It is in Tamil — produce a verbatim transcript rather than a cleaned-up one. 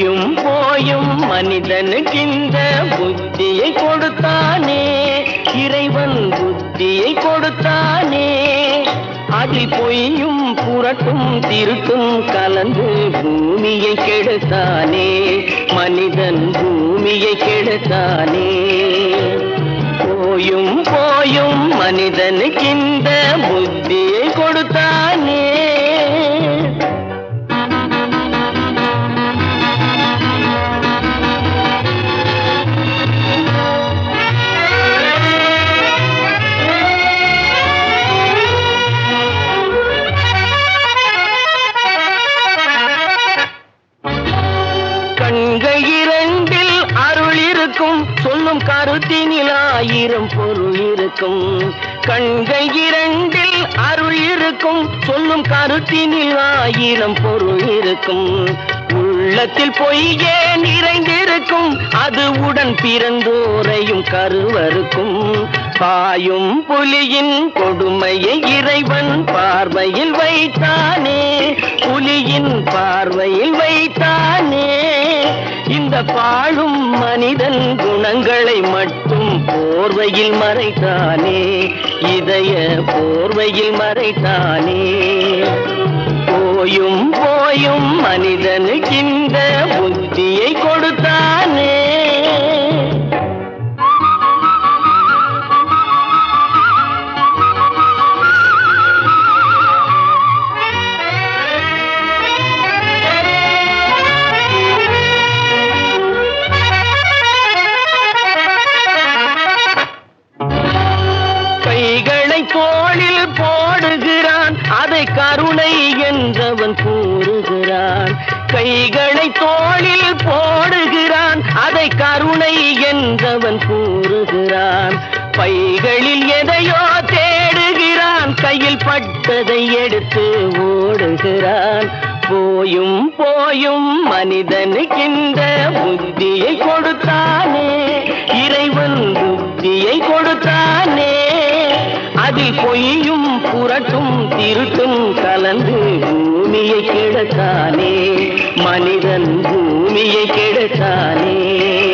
போயும் போயும் மனிதனுக்கு இந்த புத்தியை கொடுத்தானே, இறைவன் புத்தியை கொடுத்தானே. அதில் பொய்யும் புரட்டும் திருட்டும் கலந்து பூமியை கெடுத்தானே, மனிதன் பூமியை கெடுத்தானே. போயும் போயும் மனிதனுக்கு இந்த புத்தியை கொடுத்தானே. கண்கள் இரண்டில் அருள் இருக்கும், சொல்லும் கருத்தினில் ஆயிரம் பொருள் இருக்கும். கண்கள் இரண்டில் அருள் இருக்கும், சொல்லும் கருத்தினில் ஆயிரம் பொருள் இருக்கும். உள்ளத்தில் பொய்யே நிறைந்திருக்கும், அது உடன் பிறந்தோரையும் கருவருக்கும். பாயும் புலியின் கொடுமையை இறைவன் பார்வையில் வைத்தானே, புலியின் பார்வையில் வைத்தானே. இந்த பாழும் மனிதன் குணங்களை மட்டும் போர்வையில் மறைத்தானே, இதய போர்வையில் மறைத்தானே. போயும் போயும் மனிதனுக்கு இந்த புத்தியை கொடுத்தானே. கைகளை தோளில் போடுகிறான், அதை கருணை என்றவன் கூறுகிறான். கைகளை தோளில் போடுகிறான், அதை கருணை என்றவன் கூறுகிறான். பைகளில் எதையோ தேடுகிறான், கையில் பட்டதை எடுத்து ஓடுகிறான். போயும் போயும் மனிதனுக்கு இந்த புத்தியை கொடுத்தானே, இறைவன் புத்தியை கொடுத்தானே. அதில் பொய்யும் புரட்டும் திருட்டும் கலந்து பூமியை கெடுத்தானே, மனிதன் பூமியை கெடுத்தானே.